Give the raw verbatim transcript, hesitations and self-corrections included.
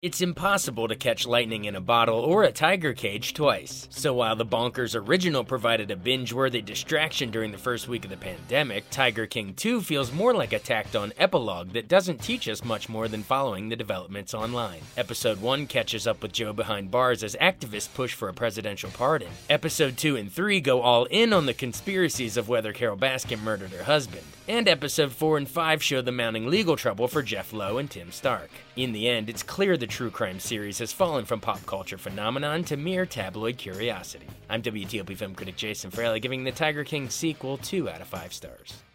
It's impossible to catch lightning in a bottle or a tiger cage twice. So while The Bonkers original provided a binge-worthy distraction during the first week of the pandemic, Tiger King two feels more like a tacked-on epilogue that doesn't teach us much more than following the developments online. Episode one catches up with Joe behind bars as activists push for a presidential pardon. Episode two and three go all in on the conspiracies of whether Carole Baskin murdered her husband. And episode four and five show the mounting legal trouble for Jeff Lowe and Tim Stark. In the end, it's clear the true crime series has fallen from pop culture phenomenon to mere tabloid curiosity. I'm W T O P film critic Jason Fraley, giving the Tiger King sequel two out of five stars.